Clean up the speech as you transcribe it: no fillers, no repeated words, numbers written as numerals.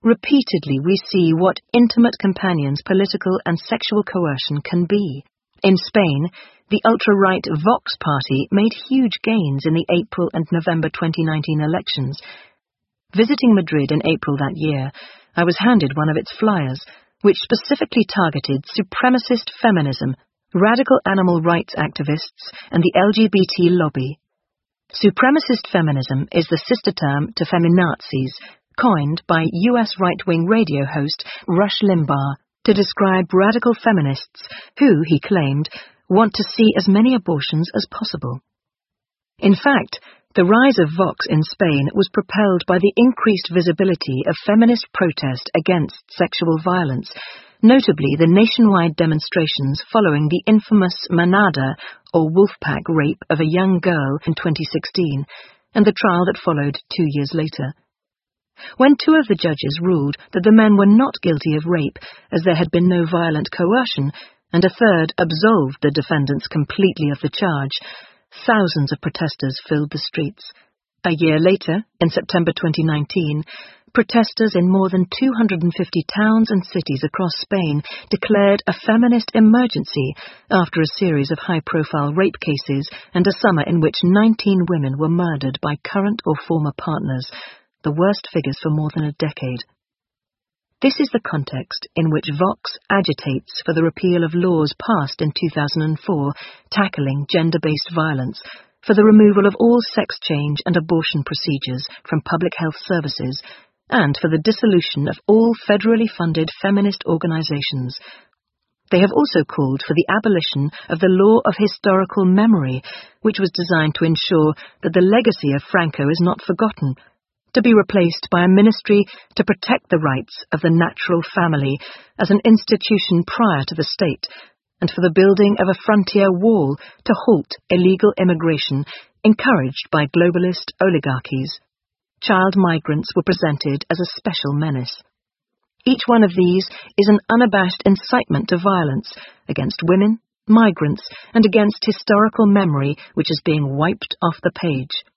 Repeatedly we see what intimate companions political and sexual coercion can be. In Spain, the ultra-right Vox party made huge gains in the April and November 2019 elections. Visiting Madrid in April that year, I was handed one of its flyers, which specifically targeted supremacist feminism, radical animal rights activists, and the LGBT lobby. Supremacist feminism is the sister term to feminazis, coined by U.S. right-wing radio host Rush Limbaugh to describe radical feminists who, he claimed, want to see as many abortions as possible. In fact, the rise of Vox in Spain was propelled by the increased visibility of feminist protest against sexual violence, notably the nationwide demonstrations following the infamous Manada, or Wolfpack rape of a young girl in 2016, and the trial that followed 2 years later. When 2 of the judges ruled that the men were not guilty of rape, as there had been no violent coercion, and a third absolved the defendants completely of the charge, thousands of protesters filled the streets. A year later, in September 2019, protesters in more than 250 towns and cities across Spain declared a feminist emergency after a series of high-profile rape cases and a summer in which 19 women were murdered by current or former partners, the worst figures for more than a decade. This is the context in which Vox agitates for the repeal of laws passed in 2004 tackling gender-based violence, for the removal of all sex change and abortion procedures from public health services, and for the dissolution of all federally funded feminist organizations. They have also called for the abolition of the law of historical memory, which was designed to ensure that the legacy of Franco is not forgotten, to be replaced by a ministry to protect the rights of the natural family as an institution prior to the state, and for the building of a frontier wall to halt illegal immigration encouraged by globalist oligarchies. Child migrants were presented as a special menace. Each one of these is an unabashed incitement to violence against women, migrants, and against historical memory which is being wiped off the page.